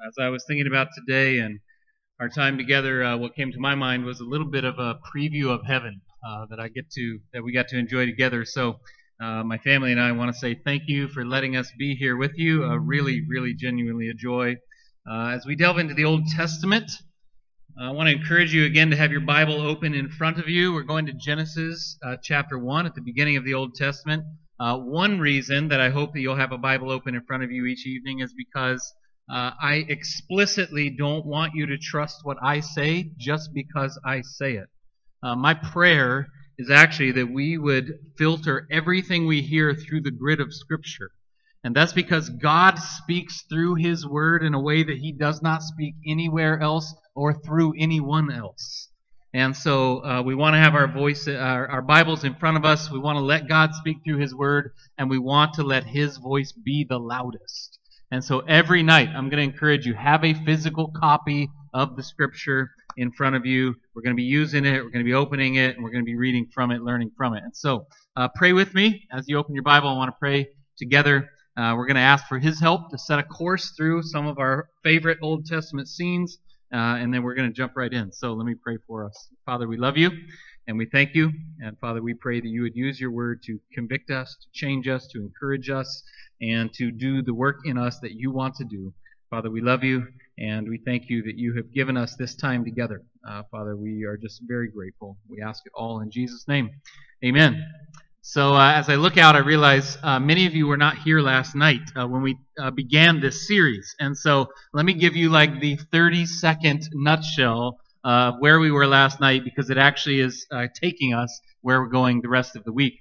As I was thinking about today and our time together, what came to my mind was a little bit of a preview of heaven that we got to enjoy together. So, my family and I want to say thank you for letting us be here with you. Really, really, genuinely a joy. As we delve into the Old Testament, I want to encourage you again to have your Bible open in front of you. We're going to Genesis chapter 1 at the beginning of the Old Testament. One reason that I hope that you'll have a Bible open in front of you each evening is because I explicitly don't want you to trust what I say just because I say it. My prayer is actually that we would filter everything we hear through the grid of Scripture. And that's because God speaks through His Word in a way that He does not speak anywhere else or through anyone else. And so we want to have our Bibles in front of us. We want to let God speak through His Word, and we want to let His voice be the loudest. And so every night, I'm going to encourage you, have a physical copy of the Scripture in front of you. We're going to be using it, we're going to be opening it, and we're going to be reading from it, learning from it. And so pray with me as you open your Bible. I want to pray together. We're going to ask for His help to set a course through some of our favorite Old Testament scenes, and then we're going to jump right in. So let me pray for us. Father, we love you, and we thank you. And Father, we pray that you would use your word to convict us, to change us, to encourage us, and to do the work in us that you want to do. Father, we love you, and we thank you that you have given us this time together. Father, we are just very grateful. We ask it all in Jesus' name. Amen. So as I look out, I realize many of you were not here last night when we began this series. And so let me give you like the 30-second nutshell of where we were last night, because it actually is taking us where we're going the rest of the week.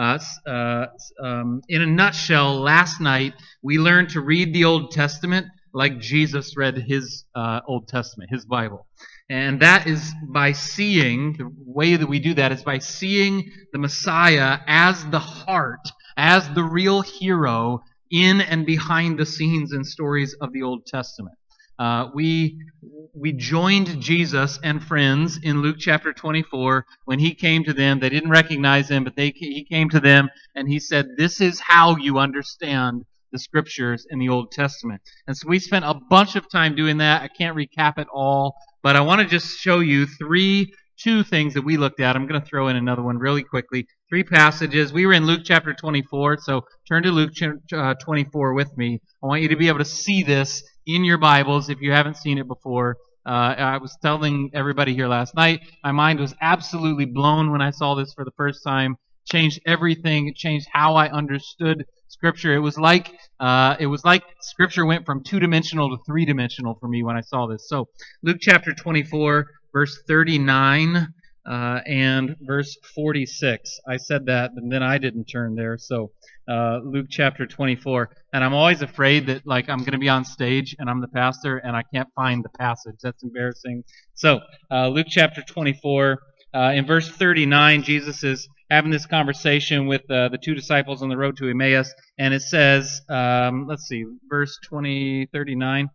In a nutshell, last night we learned to read the Old Testament like Jesus read his Old Testament, his Bible. And that is by seeing, the way that we do that is by seeing the Messiah as the heart, as the real hero in and behind the scenes and stories of the Old Testament. We joined Jesus and friends in Luke chapter 24 when he came to them. They didn't recognize him, but he came to them and he said, "This is how you understand the Scriptures in the Old Testament." And so we spent a bunch of time doing that. I can't recap it all, but I want to just show you two things that we looked at. I'm going to throw in another one really quickly. 3 passages. We were in Luke chapter 24, so turn to Luke 24 with me. I want you to be able to see this in your Bibles if you haven't seen it before. I was telling everybody here last night, my mind was absolutely blown when I saw this for the first time. Changed everything. It changed how I understood Scripture. It was like Scripture went from 2-dimensional to 3-dimensional for me when I saw this. So Luke chapter 24, verse 39 and verse 46. I said that, and then I didn't turn there. So Luke chapter 24. And I'm always afraid that I'm going to be on stage and I'm the pastor and I can't find the passage. That's embarrassing. So Luke chapter 24, in verse 39, Jesus is having this conversation with the 2 disciples on the road to Emmaus, and it says, verse 39,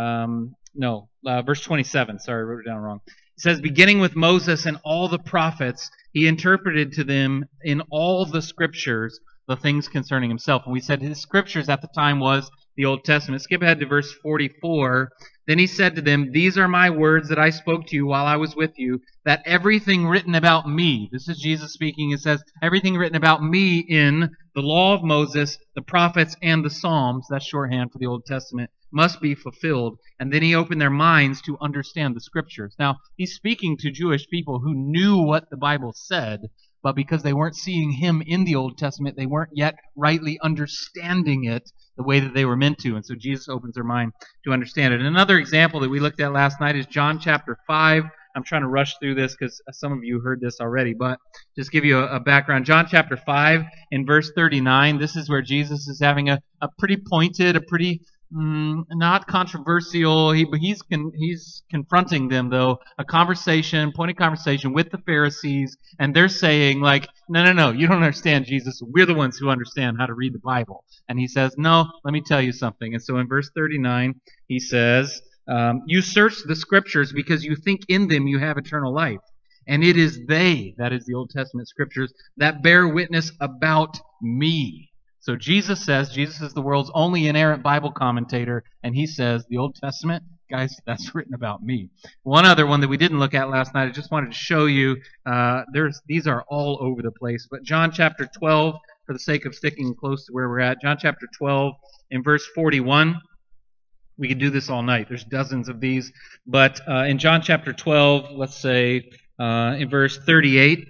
verse 27, sorry, I wrote it down wrong. It says, "Beginning with Moses and all the prophets, he interpreted to them in all the Scriptures the things concerning himself." And we said his Scriptures at the time was the Old Testament. Skip ahead to verse 44. "Then he said to them, 'These are my words that I spoke to you while I was with you, that everything written about me,'" this is Jesus speaking, it says, "everything written about me in the law of Moses, the prophets, and the Psalms," that's shorthand for the Old Testament, "must be fulfilled." And then he opened their minds to understand the Scriptures. Now, he's speaking to Jewish people who knew what the Bible said, but because they weren't seeing him in the Old Testament, they weren't yet rightly understanding it the way that they were meant to. And so Jesus opens their mind to understand it. And another example that we looked at last night is John chapter 5. I'm trying to rush through this because some of you heard this already, but just give you a background. John chapter 5 in verse 39, this is where Jesus is having a pretty pointed, a pretty not controversial, but he's confronting them, though, pointed conversation with the Pharisees, and they're saying, no, you don't understand, Jesus. We're the ones who understand how to read the Bible. And he says, no, let me tell you something. And so in verse 39, he says, "You search the Scriptures because you think in them you have eternal life. And it is they," that is the Old Testament Scriptures, "that bear witness about me." So Jesus is the world's only inerrant Bible commentator, and he says, the Old Testament, guys, that's written about me. One other one that we didn't look at last night, I just wanted to show you, these are all over the place, but John chapter 12, for the sake of sticking close to where we're at, John chapter 12 in verse 41, we could do this all night. There's dozens of these, but in John chapter 12, let's say in verse 38,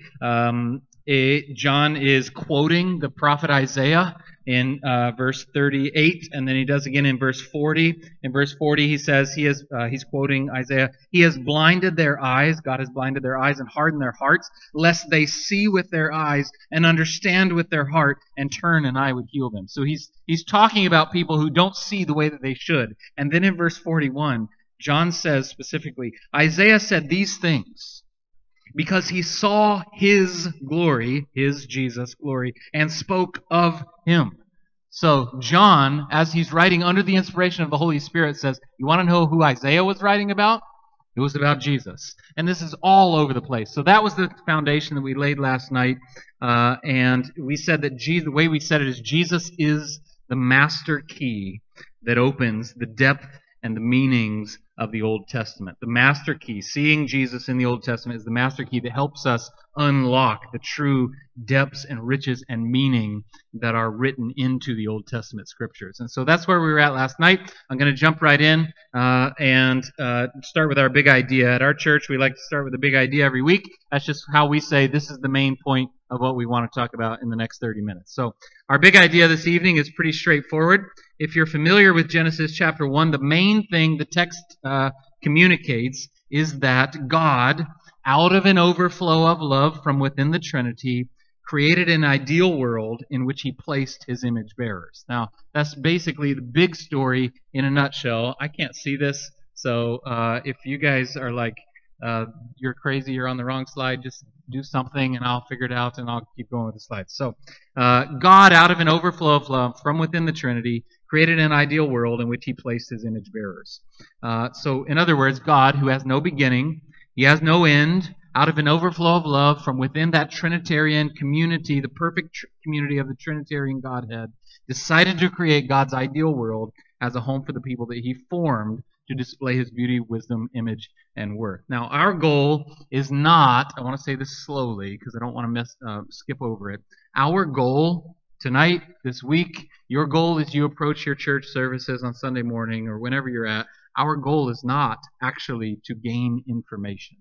John is quoting the prophet Isaiah in verse 38, and then he does again in verse 40. In verse 40, he says he's quoting Isaiah. He has blinded their eyes. God has blinded their eyes and hardened their hearts, lest they see with their eyes and understand with their heart and turn, and I would heal them. So he's talking about people who don't see the way that they should. And then in verse 41, John says specifically, Isaiah said these things because he saw his glory, his Jesus glory, and spoke of him. So John, as he's writing under the inspiration of the Holy Spirit, says, you want to know who Isaiah was writing about? It was about Jesus. And this is all over the place. So that was the foundation that we laid last night. And we said that the way we said it is Jesus is the master key that opens the depth and the meanings of the Old Testament. The master key, seeing Jesus in the Old Testament, is the master key that helps us unlock the true depths and riches and meaning that are written into the Old Testament scriptures. And so that's where we were at last night. I'm going to jump right in and start with our big idea. At our church, we like to start with a big idea every week. That's just how we say this is the main point of what we want to talk about in the next 30 minutes. So our big idea this evening is pretty straightforward. If you're familiar with Genesis chapter 1, the main thing the text communicates is that God, out of an overflow of love from within the Trinity, created an ideal world in which he placed his image bearers. Now, that's basically the big story in a nutshell. I can't see this, so if you guys are like, you're crazy, you're on the wrong slide, just do something and I'll figure it out and I'll keep going with the slides. So, God, out of an overflow of love from within the Trinity, created an ideal world in which he placed his image bearers. So, in other words, God, who has no beginning, he has no end, out of an overflow of love from within that Trinitarian community, the perfect community of the Trinitarian Godhead, decided to create God's ideal world as a home for the people that he formed to display his beauty, wisdom, image, and worth. Now, our goal is not, I want to say this slowly because I don't want to skip over it. Our goal tonight, this week, your goal as you approach your church services on Sunday morning or whenever you're at, our goal is not actually to gain information.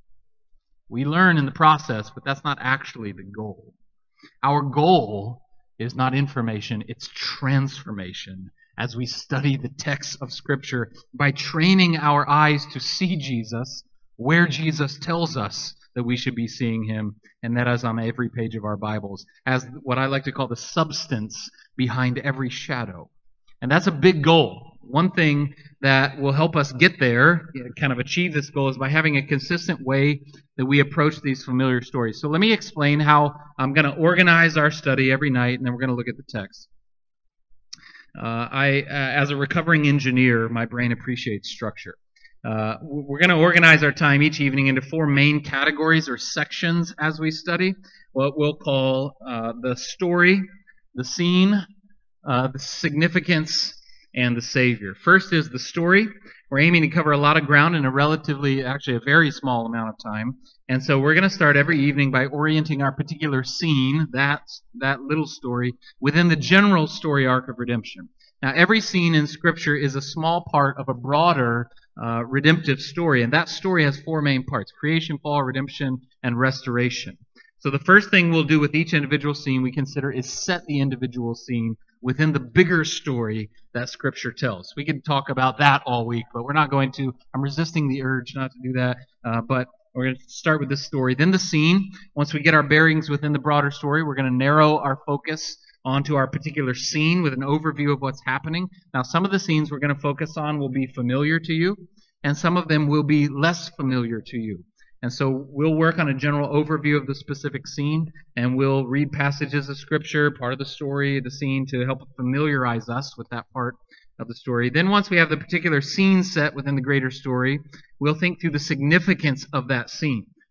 We learn in the process, but that's not actually the goal. Our goal is not information, it's transformation as we study the texts of Scripture by training our eyes to see Jesus where Jesus tells us that we should be seeing him, and that is on every page of our Bibles, as what I like to call the substance behind every shadow. And that's a big goal. One thing that will help us get there, kind of achieve this goal, is by having a consistent way that we approach these familiar stories. So let me explain how I'm going to organize our study every night, and then we're going to look at the text. As a recovering engineer, my brain appreciates structure. We're going to organize our time each evening into 4 main categories or sections as we study. What we'll call the story, the scene, the significance, and the Savior. First is the story. We're aiming to cover a lot of ground in a a very small amount of time. And so we're going to start every evening by orienting our particular scene, that little story, within the general story arc of redemption. Now, every scene in Scripture is a small part of a broader redemptive story, and that story has 4 main parts: creation, fall, redemption, and restoration. So the first thing we'll do with each individual scene we consider is set the individual scene within the bigger story that Scripture tells. We could talk about that all week, but we're not going to. I'm resisting the urge not to do that, but we're going to start with this story. Then the scene. Once we get our bearings within the broader story, we're going to narrow our focus onto our particular scene with an overview of what's happening. Now, some of the scenes we're going to focus on will be familiar to you, and some of them will be less familiar to you. And so we'll work on a general overview of the specific scene, and we'll read passages of Scripture, part of the story, the scene, to help familiarize us with that part of the story. Then once we have the particular scene set within the greater story, we'll think through the significance of that scene.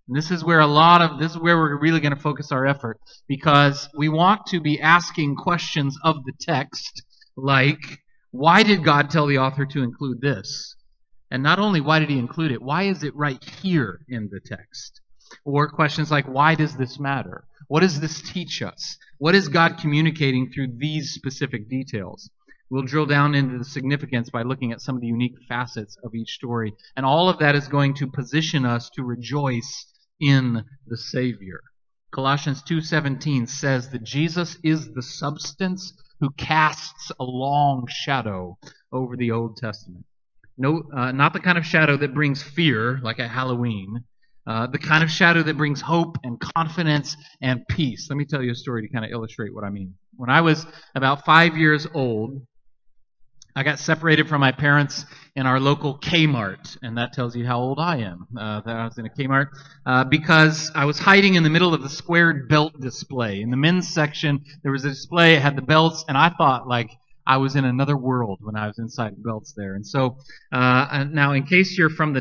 And this is where we're really going to focus our effort, because we want to be asking questions of the text like, why did God tell the author to include this? And not only why did he include it, why is it right here in the text? Or questions like, why does this matter? What does this teach us? What is God communicating through these specific details? We'll drill down into the significance by looking at some of the unique facets of each story. And all of that is going to position us to rejoice in the Savior. Colossians 2:17 says that Jesus is the substance who casts a long shadow over the Old Testament. No, not the kind of shadow that brings fear, like at Halloween. The kind of shadow that brings hope and confidence and peace. Let me tell you a story to kind of illustrate what I mean. When I was about 5 years old, I got separated from my parents in our local Kmart, and that tells you how old I am. That I was in a Kmart because I was hiding in the middle of the squared belt display. In the men's section, there was a display. It had the belts, and I thought like I was in another world when I was inside the belts there. And so now, in case you're from the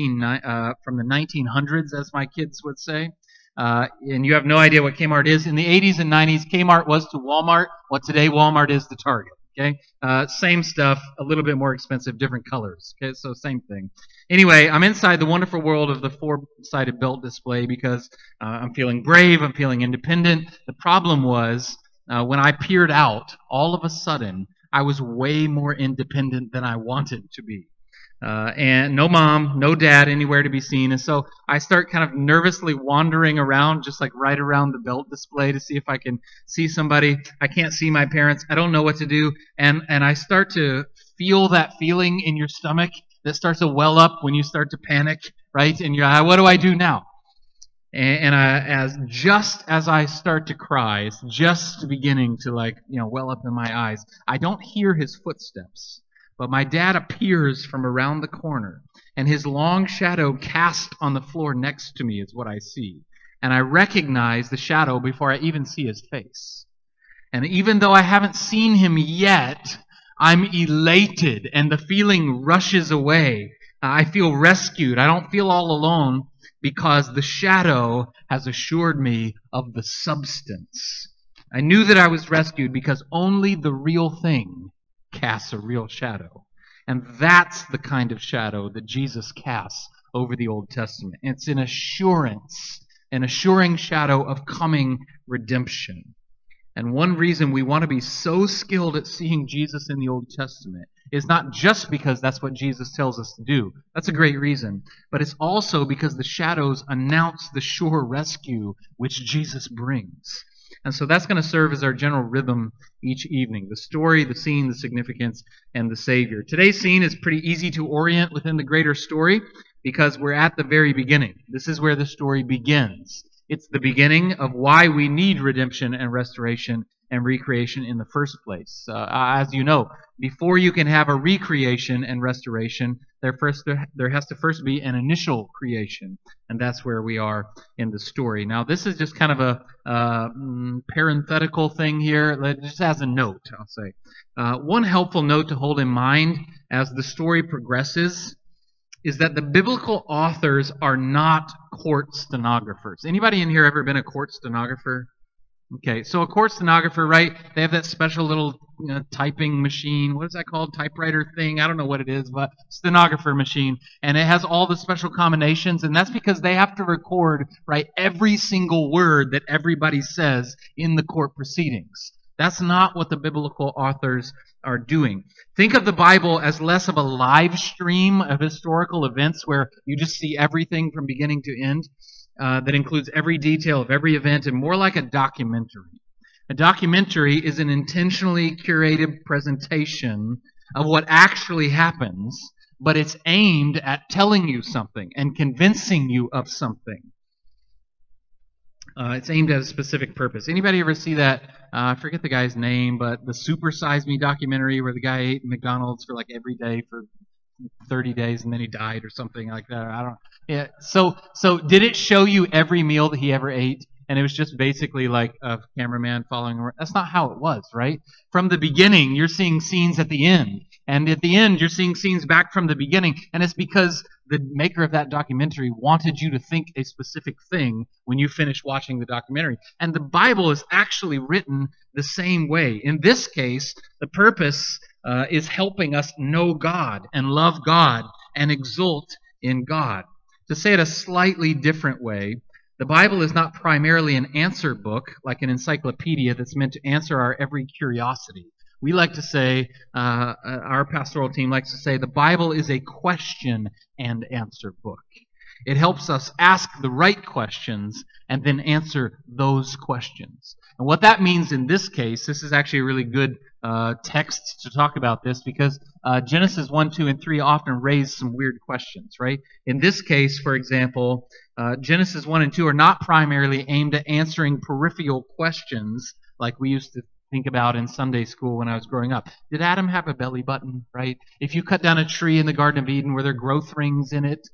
1900s, as my kids would say, and you have no idea what Kmart is, in the 80s and 90s, Kmart was to Walmart what today Walmart is to Target. Okay, same stuff, a little bit more expensive, different colors. Okay, so same thing. Anyway, I'm inside the wonderful world of the four-sided belt display because I'm feeling brave, I'm feeling independent. The problem was when I peered out, all of a sudden, I was way more independent than I wanted to be. And no mom, no dad anywhere to be seen. And so I start kind of nervously wandering around, just like right around the belt display to see if I can see somebody. I can't see my parents. I don't know what to do. And I start to feel that feeling in your stomach that starts to well up when you start to panic, right? And you're like, what do I do now? And just as I start to cry, it's just beginning to well up in my eyes. I don't hear his footsteps. But my dad appears from around the corner, and his long shadow cast on the floor next to me is what I see. And I recognize the shadow before I even see his face. And even though I haven't seen him yet, I'm elated, and the feeling rushes away. I feel rescued. I don't feel all alone because the shadow has assured me of the substance. I knew that I was rescued because only the real thing casts a real shadow. And that's the kind of shadow that Jesus casts over the Old Testament. It's an assuring shadow of coming redemption. And one reason we want to be so skilled at seeing Jesus in the Old Testament is not just because that's what Jesus tells us to do. That's a great reason. But it's also because the shadows announce the sure rescue which Jesus brings. And so that's going to serve as our general rhythm each evening. The story, the scene, the significance, and the Savior. Today's scene is pretty easy to orient within the greater story because we're at the very beginning. This is where the story begins. It's the beginning of why we need redemption and restoration and recreation in the first place. As you know, before you can have a recreation and restoration, there has to first be an initial creation, and that's where we are in the story. Now, this is just kind of a parenthetical thing here, just as a note, I'll say. One helpful note to hold in mind as the story progresses is that the biblical authors are not court stenographers. Anybody in here ever been a court stenographer? Okay, so a court stenographer, right? They have that special little typing machine. What is that called? Typewriter thing? I don't know what it is, but stenographer machine. And it has all the special combinations, and that's because they have to record, right, every single word that everybody says in the court proceedings. That's not what the biblical authors are doing. Think of the Bible as less of a live stream of historical events where you just see everything from beginning to end. That includes every detail of every event, and more like a documentary. A documentary is an intentionally curated presentation of what actually happens, but it's aimed at telling you something and convincing you of something. It's aimed at a specific purpose. Anybody ever see that? I forget the guy's name, but the Super Size Me documentary where the guy ate McDonald's for like every day for 30 days and then he died or something like that. I don't know. Yeah. So did it show you every meal that he ever ate? and it was just basically like a cameraman following around. That's not how it was, right? From the beginning, you're seeing scenes at the end. And at the end, you're seeing scenes back from the beginning. And it's because the maker of that documentary wanted you to think a specific thing when you finish watching the documentary. And the Bible is actually written the same way. In this case, the purpose is helping us know God and love God and exult in God. To say it a slightly different way, the Bible is not primarily an answer book like an encyclopedia that's meant to answer our every curiosity. We like to say, our pastoral team likes to say, the Bible is a question and answer book. It helps us ask the right questions and then answer those questions. And what that means in this case, this is actually a really good text to talk about this, because Genesis 1, 2, and 3 often raise some weird questions, right? In this case, for example, Genesis 1 and 2 are not primarily aimed at answering peripheral questions like we used to think about in Sunday school when I was growing up. Did Adam have a belly button, right? If you cut down a tree in the Garden of Eden, were there growth rings in it?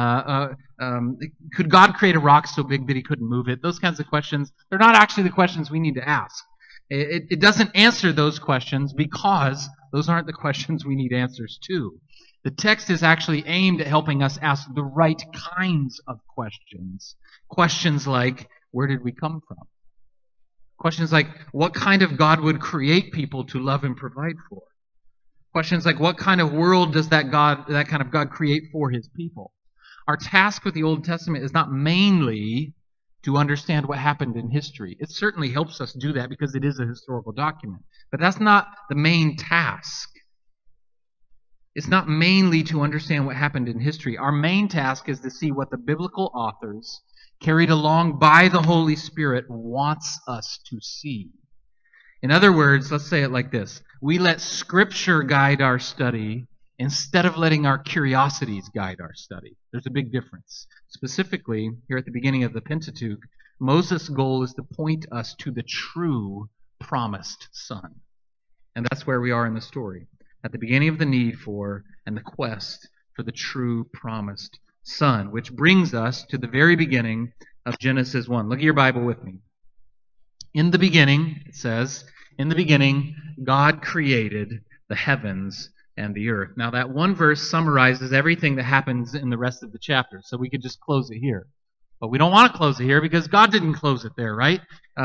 Could God create a rock so big that he couldn't move it? Those kinds of questions, they're not actually the questions we need to ask. It doesn't answer those questions because those aren't the questions we need answers to. The text is actually aimed at helping us ask the right kinds of questions. Questions like, where did we come from? Questions like, what kind of God would create people to love and provide for? Questions like, what kind of world does that kind of God create for his people? Our task with the Old Testament is not mainly to understand what happened in history. It certainly helps us do that because it is a historical document. But that's not the main task. It's not mainly to understand what happened in history. Our main task is to see what the biblical authors, carried along by the Holy Spirit, wants us to see. In other words, let's say it like this. We let Scripture guide our study instead of letting our curiosities guide our study. There's a big difference. Specifically, here at the beginning of the Pentateuch, Moses' goal is to point us to the true promised Son. And that's where we are in the story. At the beginning of the need for and the quest for the true promised Son, which brings us to the very beginning of Genesis 1. Look at your Bible with me. In the beginning, it says, in the beginning, God created the heavens and the earth. Now, that one verse summarizes everything that happens in the rest of the chapter, so we could just close it here. But we don't want to close it here because God didn't close it there, right?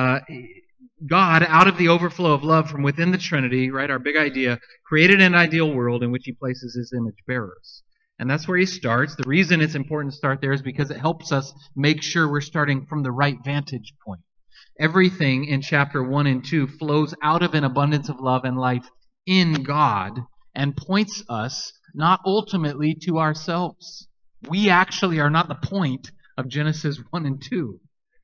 God, out of the overflow of love from within the Trinity, right, our big idea, created an ideal world in which he places his image bearers. And that's where he starts. The reason it's important to start there is because it helps us make sure we're starting from the right vantage point. Everything in chapter 1 and 2 flows out of an abundance of love and life in God and points us not ultimately to ourselves. We actually are not the point of Genesis 1 and 2.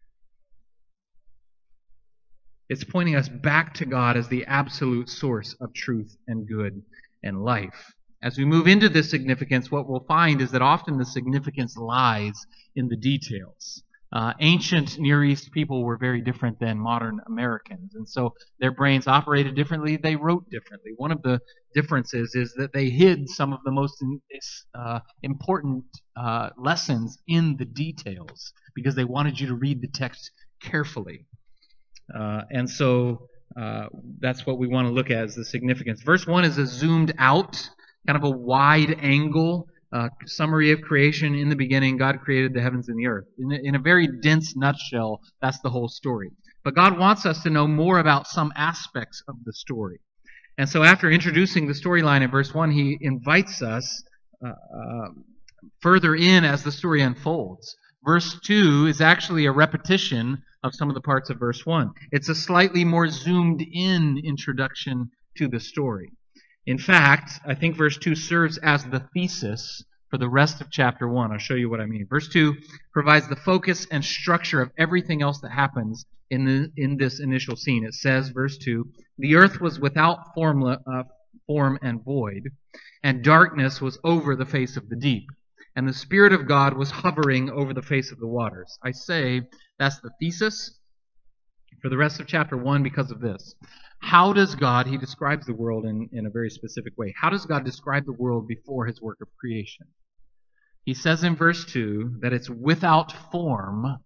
It's pointing us back to God as the absolute source of truth and good and life. As we move into this significance, what we'll find is that often the significance lies in the details. Ancient Near East people were very different than modern Americans, and so their brains operated differently, they wrote differently. One of the differences is that they hid some of the most important lessons in the details because they wanted you to read the text carefully. And so that's what we want to look at as the significance. Verse 1 is a zoomed out, kind of a wide angle summary of creation. In the beginning, God created the heavens and the earth. In a very dense nutshell, that's the whole story. But God wants us to know more about some aspects of the story. And so after introducing the storyline in verse 1, he invites us further in as the story unfolds. Verse 2 is actually a repetition of some of the parts of verse 1. It's a slightly more zoomed in introduction to the story. In fact, I think verse 2 serves as the thesis for the rest of chapter 1. I'll show you what I mean. Verse 2 provides the focus and structure of everything else that happens in this initial scene. It says, verse 2, the earth was without form and void, and darkness was over the face of the deep, and the Spirit of God was hovering over the face of the waters. I say that's the thesis for the rest of chapter 1 because of this. How does God, he describes the world in a very specific way. How does God describe the world before his work of creation? He says in verse 2 that it's without form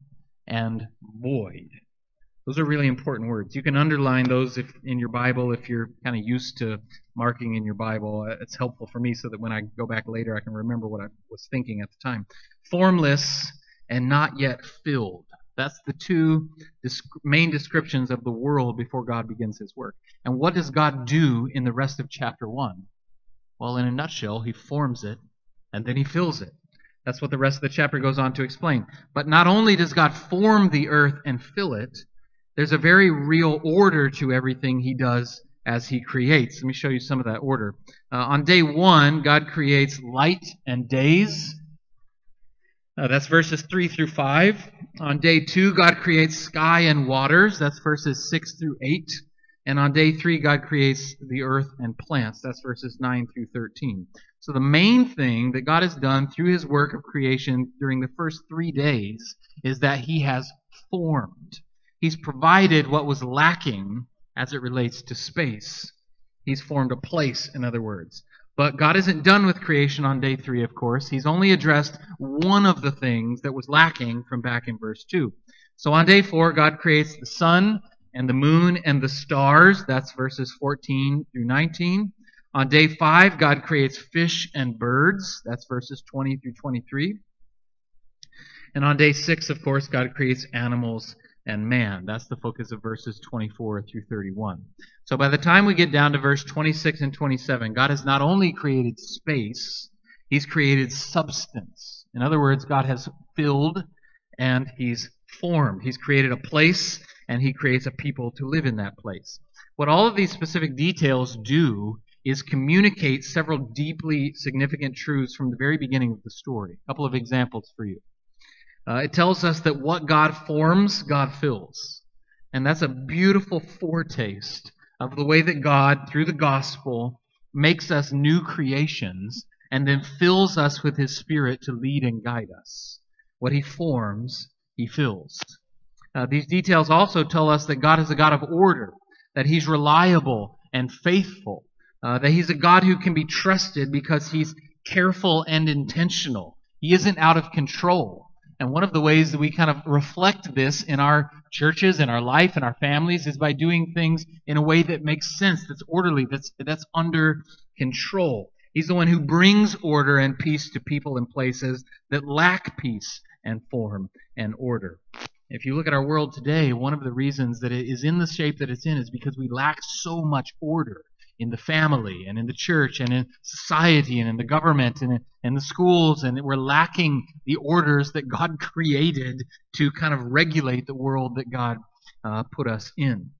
and void. Those are really important words. You can underline those if in your Bible if you're kind of used to marking in your Bible. It's helpful for me so that when I go back later I can remember what I was thinking at the time. Formless and not yet filled. That's the two main descriptions of the world before God begins his work. And what does God do in the rest of chapter 1? Well, in a nutshell, he forms it and then he fills it. That's what the rest of the chapter goes on to explain. But not only does God form the earth and fill it, there's a very real order to everything he does as he creates. Let me show you some of that order. On day 1, God creates light and days. That's verses 3 through 5. On day 2, God creates sky and waters. That's verses 6 through 8. And on day 3, God creates the earth and plants. That's verses 9 through 13. So the main thing that God has done through his work of creation during the first 3 days is that he has formed. He's provided what was lacking as it relates to space. He's formed a place, in other words. But God isn't done with creation on day 3, of course. He's only addressed one of the things that was lacking from back in verse 2. So on day 4, God creates the sun and the moon and the stars. That's verses 14 through 19. On day 5, God creates fish and birds. That's verses 20 through 23. And on day 6, of course, God creates animals and man. That's the focus of verses 24 through 31. So by the time we get down to verse 26 and 27, God has not only created space, he's created substance. In other words, God has filled and he's formed. He's created a place and he creates a people to live in that place. What all of these specific details do is communicate several deeply significant truths from the very beginning of the story. A couple of examples for you. It tells us that what God forms, God fills. And that's a beautiful foretaste of the way that God, through the gospel, makes us new creations and then fills us with his Spirit to lead and guide us. What he forms, he fills. These details also tell us that God is a God of order, that he's reliable and faithful, that he's a God who can be trusted because he's careful and intentional. He isn't out of control. And one of the ways that we kind of reflect this in our churches, in our life, in our families, is by doing things in a way that makes sense, that's orderly, that's under control. He's the one who brings order and peace to people and places that lack peace and form and order. If you look at our world today, one of the reasons that it is in the shape that it's in is because we lack so much order in the family and in the church and in society and in the government and in the schools, and we're lacking the orders that God created to kind of regulate the world that God put us in.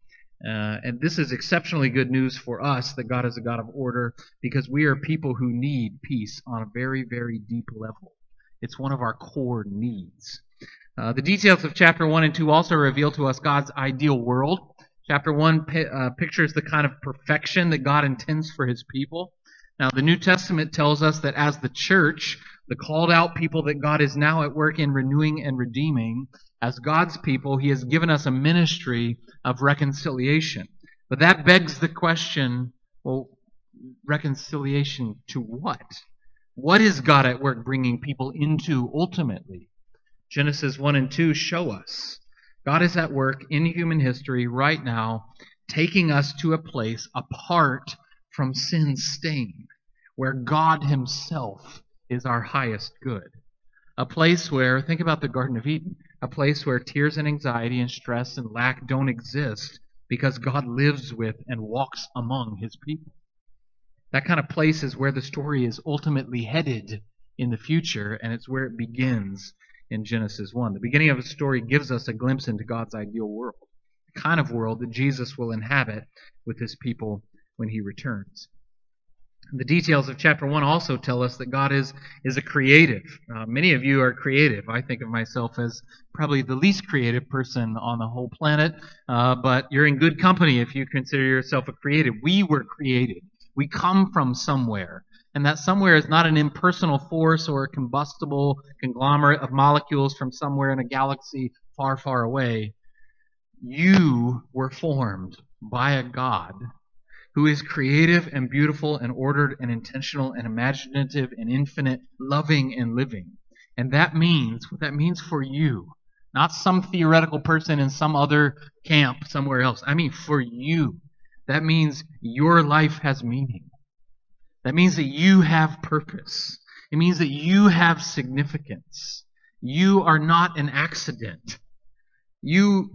And this is exceptionally good news for us that God is a God of order, because we are people who need peace on a very, very deep level. It's one of our core needs. The details of chapter 1 and 2 also reveal to us God's ideal world. Chapter 1 pictures the kind of perfection that God intends for his people. Now, the New Testament tells us that as the church, the called out people that God is now at work in renewing and redeeming, as God's people, he has given us a ministry of reconciliation. But that begs the question, well, reconciliation to what? What is God at work bringing people into ultimately? Genesis 1 and 2 show us. God is at work in human history right now, taking us to a place apart from sin's stain, where God himself is our highest good. A place where, think about the Garden of Eden, a place where tears and anxiety and stress and lack don't exist because God lives with and walks among his people. That kind of place is where the story is ultimately headed in the future, and it's where it begins in Genesis 1. The beginning of the story gives us a glimpse into God's ideal world, the kind of world that Jesus will inhabit with his people when he returns. The details of chapter 1 also tell us that God is a creative. Many of you are creative. I think of myself as probably the least creative person on the whole planet, but you're in good company if you consider yourself a creative. We were created. We come from somewhere. And that somewhere is not an impersonal force or a combustible conglomerate of molecules from somewhere in a galaxy far, far away. You were formed by a God who is creative and beautiful and ordered and intentional and imaginative and infinite, loving and living. And what that means for you Not some theoretical person in some other camp somewhere else. I mean for you. That means your life has meaning. That means that you have purpose. It means that you have significance. You are not an accident. You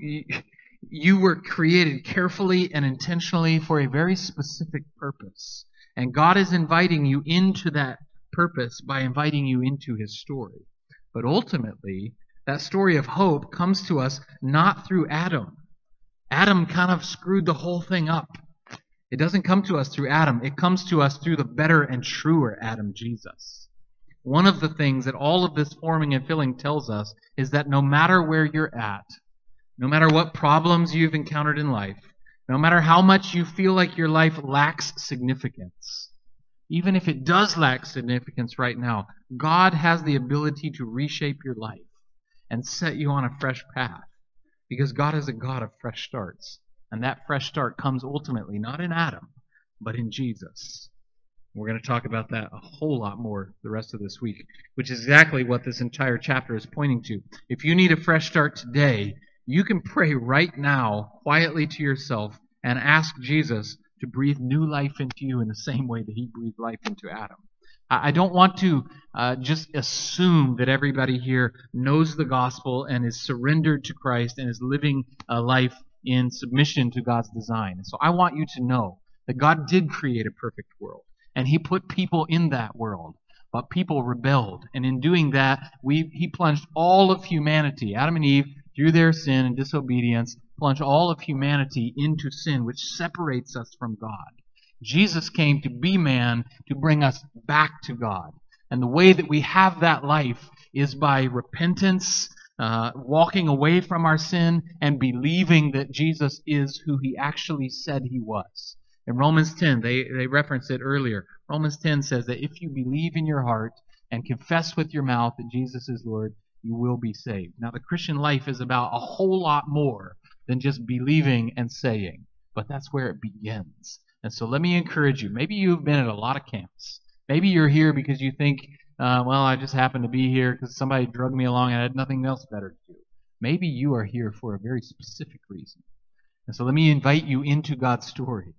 were created carefully and intentionally for a very specific purpose. And God is inviting you into that purpose by inviting you into His story. But ultimately, that story of hope comes to us not through Adam. Adam kind of screwed the whole thing up. It doesn't come to us through Adam. It comes to us through the better and truer Adam, Jesus. One of the things that all of this forming and filling tells us is that no matter where you're at, no matter what problems you've encountered in life, no matter how much you feel like your life lacks significance, even if it does lack significance right now, God has the ability to reshape your life and set you on a fresh path. Because God is a God of fresh starts. And that fresh start comes ultimately not in Adam, but in Jesus. We're going to talk about that a whole lot more the rest of this week, which is exactly what this entire chapter is pointing to. If you need a fresh start today, you can pray right now quietly to yourself and ask Jesus to breathe new life into you in the same way that He breathed life into Adam. I don't want to just assume that everybody here knows the gospel and is surrendered to Christ and is living a life in submission to God's design. So I want you to know that God did create a perfect world, and He put people in that world. But people rebelled, and in doing that, He plunged all of humanity, Adam and Eve, through their sin and disobedience, plunged all of humanity into sin, which separates us from God. Jesus came to be man to bring us back to God. And the way that we have that life is by repentance, walking away from our sin, and believing that Jesus is who He actually said He was. In Romans 10, they referenced it earlier. Romans 10 says that if you believe in your heart and confess with your mouth that Jesus is Lord, you will be saved. Now, the Christian life is about a whole lot more than just believing and saying, but that's where it begins. And so let me encourage you. Maybe you've been at a lot of camps. Maybe you're here because you think, well, I just happened to be here because somebody drugged me along and I had nothing else better to do. Maybe you are here for a very specific reason. And so let me invite you into God's story.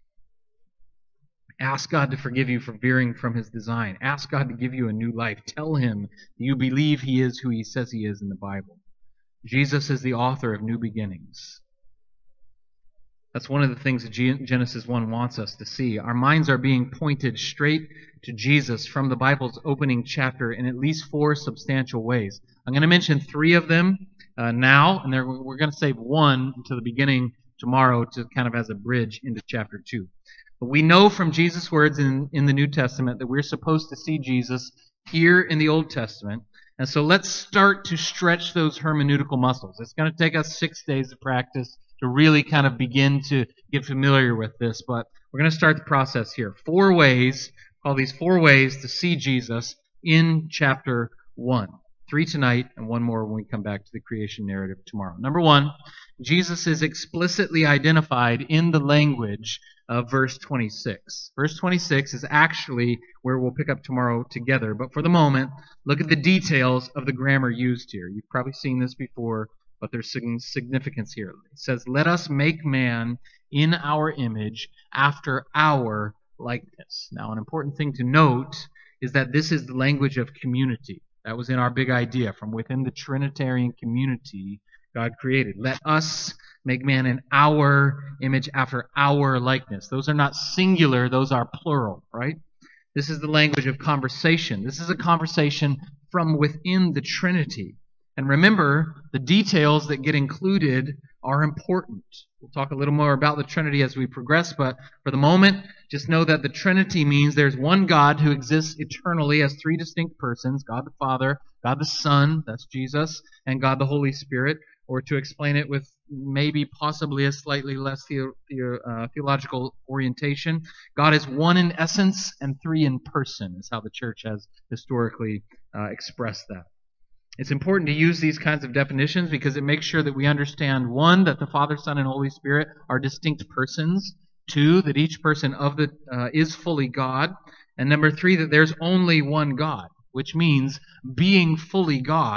Ask God to forgive you for veering from His design. Ask God to give you a new life. Tell Him you believe He is who He says He is in the Bible. Jesus is the author of new beginnings. That's one of the things that Genesis 1 wants us to see. Our minds are being pointed straight to Jesus from the Bible's opening chapter in at least 4 substantial ways. I'm going to mention 3 of them now, and we're going to save one to the beginning tomorrow to kind of as a bridge into chapter 2. But we know from Jesus' words in the New Testament that we're supposed to see Jesus here in the Old Testament. And so let's start to stretch those hermeneutical muscles. It's going to take us 6 days of practice to really kind of begin to get familiar with this. But we're going to start the process here. 4 ways, call these 4 ways to see Jesus in chapter 1. 3 tonight and 1 more when we come back to the creation narrative tomorrow. Number 1, Jesus is explicitly identified in the language of verse 26. Verse 26 is actually where we'll pick up tomorrow together. But for the moment, look at the details of the grammar used here. You've probably seen this before, but there's significance here. It says, let us make man in our image after our likeness. Now, an important thing to note is that this is the language of community. That was in our big idea. From within the Trinitarian community, God created. Let us make man in our image after our likeness. Those are not singular, those are plural, right? This is the language of conversation. This is a conversation from within the Trinity. And remember, the details that get included are important. We'll talk a little more about the Trinity as we progress, but for the moment, just know that the Trinity means there's one God who exists eternally as 3 distinct persons, God the Father, God the Son, that's Jesus, and God the Holy Spirit, or to explain it with maybe possibly a slightly less theological orientation, God is 1 in essence and 3 in person, is how the church has historically expressed that. It's important to use these kinds of definitions because it makes sure that we understand, 1, that the Father, Son, and Holy Spirit are distinct persons. 2, that each person of is fully God. And number 3, that there's only one God, which means being fully God,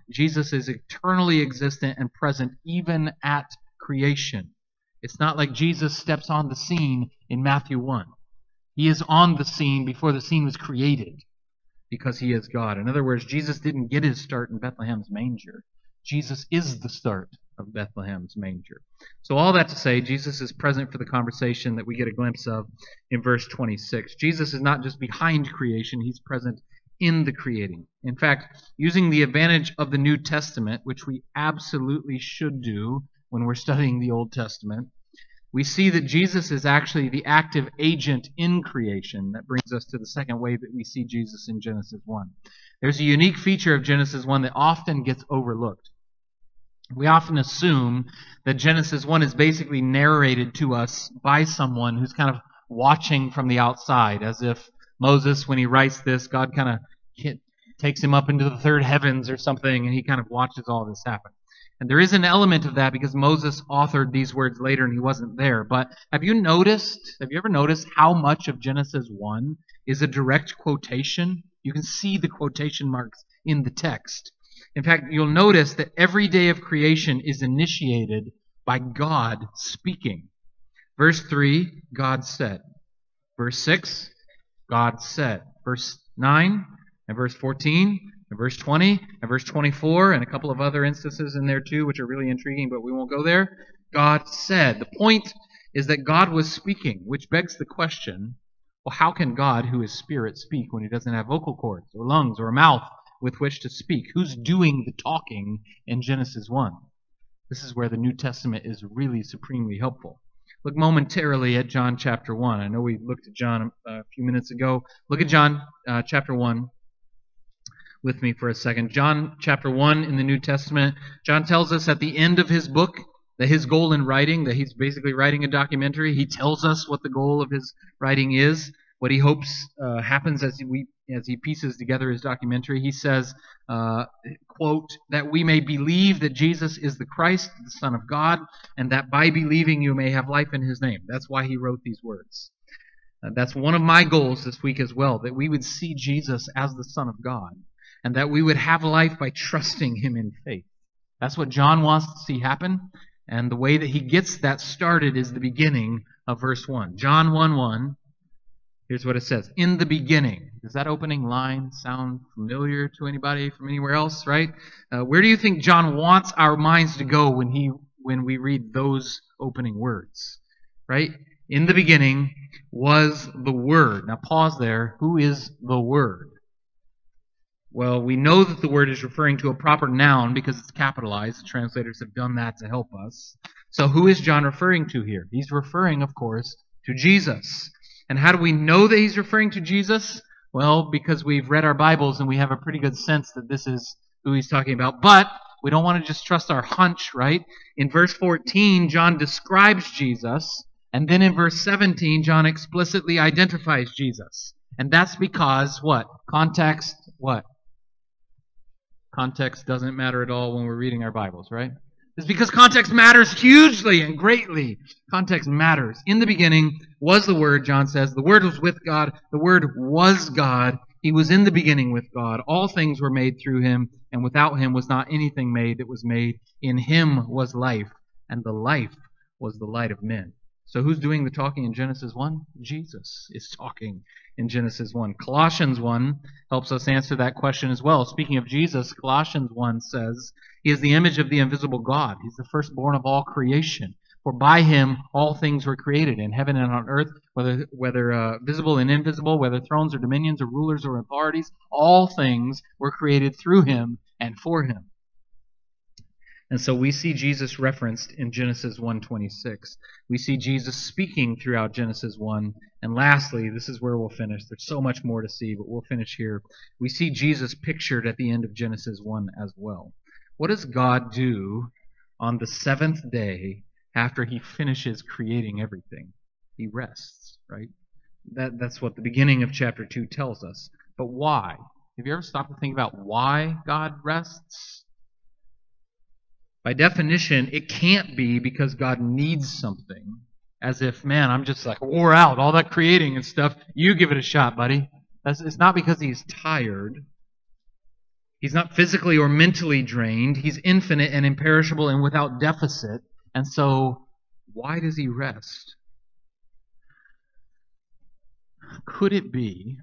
Jesus is eternally existent and present even at creation. It's not like Jesus steps on the scene in Matthew 1. He is on the scene before the scene was created because he is God. In other words, Jesus didn't get his start in Bethlehem's manger. Jesus is the start of Bethlehem's manger. So all that to say, Jesus is present for the conversation that we get a glimpse of in verse 26. Jesus is not just behind creation, he's present in the creating. In fact, using the advantage of the New Testament, which we absolutely should do when we're studying the Old Testament, we see that Jesus is actually the active agent in creation. That brings us to the second way that we see Jesus in Genesis 1. There's a unique feature of Genesis 1 that often gets overlooked. We often assume that Genesis 1 is basically narrated to us by someone who's kind of watching from the outside, as if Moses, when he writes this, God kind of takes him up into the third heavens or something, and he kind of watches all this happen. And there is an element of that because Moses authored these words later and he wasn't there. But have you ever noticed how much of Genesis 1 is a direct quotation? You can see the quotation marks in the text. In fact, you'll notice that every day of creation is initiated by God speaking. Verse 3, God said. Verse 6, God said. Verse 9 and verse 14 and verse 20 and verse 24 and a couple of other instances in there too, which are really intriguing, but we won't go there. God said. The point is that God was speaking, which begs the question, well, how can God, who is spirit, speak when he doesn't have vocal cords or lungs or a mouth with which to speak? Who's doing the talking in Genesis 1? This is where the New Testament is really supremely helpful. Look momentarily at John chapter 1. I know we looked at John a few minutes ago. Look at John chapter 1 with me for a second. John chapter 1 in the New Testament. John tells us at the end of his book that his goal in writing, that he's basically writing a documentary. He tells us what the goal of his writing is, what he hopes happens as he pieces together his documentary. He says, quote, that we may believe that Jesus is the Christ, the Son of God, and that by believing you may have life in his name. That's why he wrote these words. That's one of my goals this week as well, that we would see Jesus as the Son of God, and that we would have life by trusting him in faith. That's what John wants to see happen, and the way that he gets that started is the beginning of verse 1. John 1:1. Here's what it says. In the beginning. Does that opening line sound familiar to anybody from anywhere else, right? Where do you think John wants our minds to go when we read those opening words? Right? In the beginning was the Word. Now pause there. Who is the Word? Well, we know that the word is referring to a proper noun because it's capitalized. The translators have done that to help us. So who is John referring to here? He's referring, of course, to Jesus. And how do we know that he's referring to Jesus? Well, because we've read our Bibles and we have a pretty good sense that this is who he's talking about. But we don't want to just trust our hunch, right? In verse 14, John describes Jesus. And then in verse 17, John explicitly identifies Jesus. And that's because, what? Context, what? Context doesn't matter at all when we're reading our Bibles, right? It's because context matters hugely and greatly. Context matters. In the beginning was the Word, John says. The Word was with God. The Word was God. He was in the beginning with God. All things were made through him, and without him was not anything made that was made. In him was life, and the life was the light of men. So who's doing the talking in Genesis 1? Jesus is talking in Genesis 1. Colossians 1 helps us answer that question as well. Speaking of Jesus, Colossians 1 says, he is the image of the invisible God. He's the firstborn of all creation. For by him all things were created, in heaven and on earth, whether visible and invisible, whether thrones or dominions or rulers or authorities, all things were created through him and for him. And so we see Jesus referenced in Genesis 1:26. We see Jesus speaking throughout Genesis 1. And lastly, this is where we'll finish. There's so much more to see, but we'll finish here. We see Jesus pictured at the end of Genesis 1 as well. What does God do on the seventh day after he finishes creating everything? He rests, right? That's what the beginning of chapter 2 tells us. But why? Have you ever stopped to think about why God rests? By definition, it can't be because God needs something. As if, man, I'm just like wore out, all that creating and stuff. You give it a shot, buddy. It's not because he's tired. He's not physically or mentally drained. He's infinite and imperishable and without deficit. And so, why does he rest? Could it be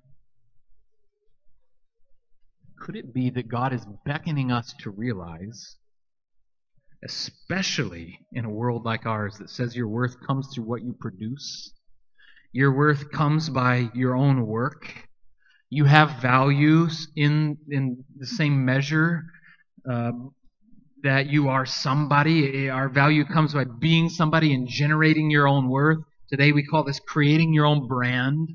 that God is beckoning us to realize, especially in a world like ours that says your worth comes through what you produce, your worth comes by your own work, you have values in the same measure that you are somebody. Our value comes by being somebody and generating your own worth. Today we call this creating your own brand.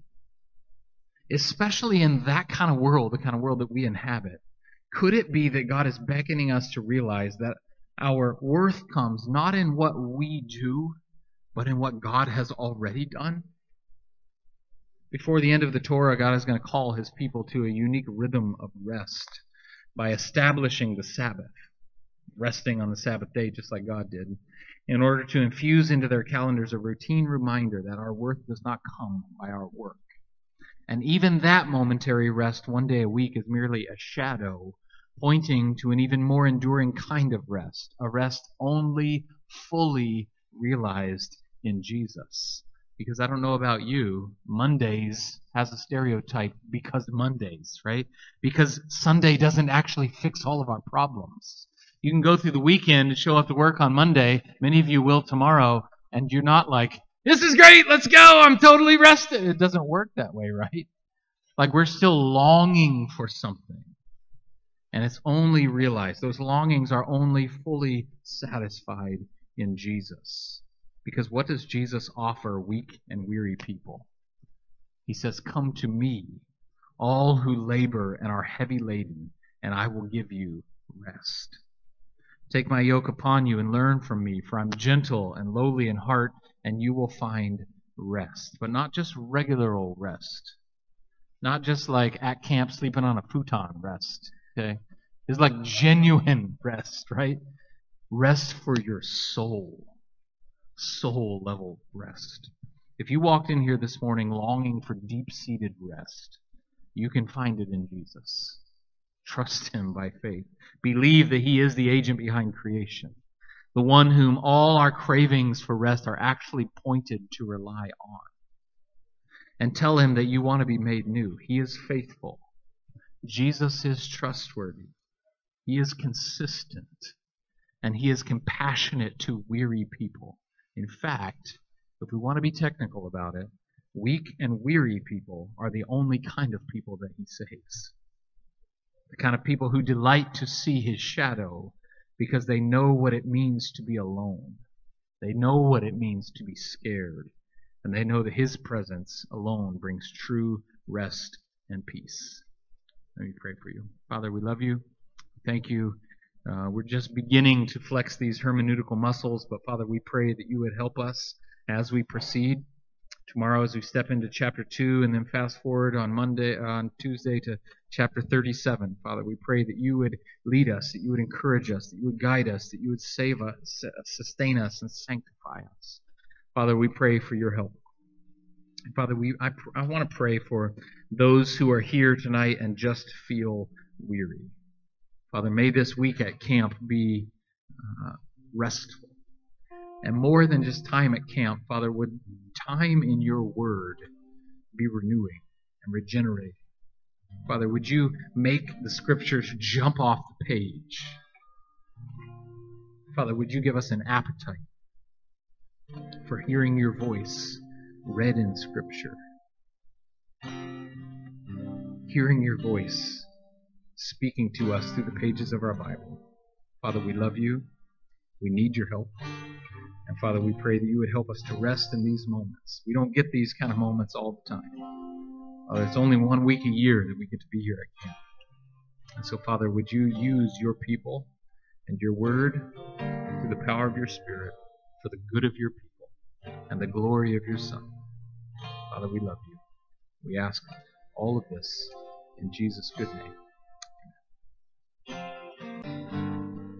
Especially in that kind of world, the kind of world that we inhabit. Could it be that God is beckoning us to realize that our worth comes not in what we do, but in what God has already done? Before the end of the Torah, God is going to call his people to a unique rhythm of rest by establishing the Sabbath, resting on the Sabbath day just like God did, in order to infuse into their calendars a routine reminder that our worth does not come by our work. And even that momentary rest one day a week is merely a shadow pointing to an even more enduring kind of rest, a rest only fully realized in Jesus. Because I don't know about you, Mondays has a stereotype because Mondays, right? Because Sunday doesn't actually fix all of our problems. You can go through the weekend and show up to work on Monday, many of you will tomorrow, and you're not like, this is great, let's go, I'm totally rested. It doesn't work that way, right? Like we're still longing for something. And it's only realized, those longings are only fully satisfied in Jesus. Because what does Jesus offer weak and weary people? He says, come to me, all who labor and are heavy laden, and I will give you rest. Take my yoke upon you and learn from me, for I'm gentle and lowly in heart, and you will find rest. But not just regular old rest. Not just like at camp sleeping on a futon rest. Okay? It's like genuine rest, right? Rest for your soul. Soul level rest. If you walked in here this morning longing for deep-seated rest, you can find it in Jesus. Trust him by faith. Believe that he is the agent behind creation, the one whom all our cravings for rest are actually pointed to rely on. And tell him that you want to be made new. He is faithful. Jesus is trustworthy. He is consistent. And he is compassionate to weary people. In fact, if we want to be technical about it, weak and weary people are the only kind of people that he saves. The kind of people who delight to see his shadow because they know what it means to be alone. They know what it means to be scared. And they know that his presence alone brings true rest and peace. Let me pray for you. Father, we love you. Thank you. We're just beginning to flex these hermeneutical muscles, but Father, we pray that you would help us as we proceed. Tomorrow as we step into chapter 2 and then fast forward on Tuesday to chapter 37. Father, we pray that you would lead us, that you would encourage us, that you would guide us, that you would save us, sustain us, and sanctify us. Father, we pray for your help. And Father, I want to pray for those who are here tonight and just feel weary. Father, may this week at camp be restful. And more than just time at camp, Father, would time in your word be renewing and regenerating? Father, would you make the scriptures jump off the page? Father, would you give us an appetite for hearing your voice read in scripture? Hearing your voice speaking to us through the pages of our Bible. Father, we love you. We need your help. And Father, we pray that you would help us to rest in these moments. We don't get these kind of moments all the time. Father, it's only 1 week a year that we get to be here at camp. And so, Father, would you use your people and your word through the power of your Spirit for the good of your people and the glory of your Son. Father, we love you. We ask all of this in Jesus' good name.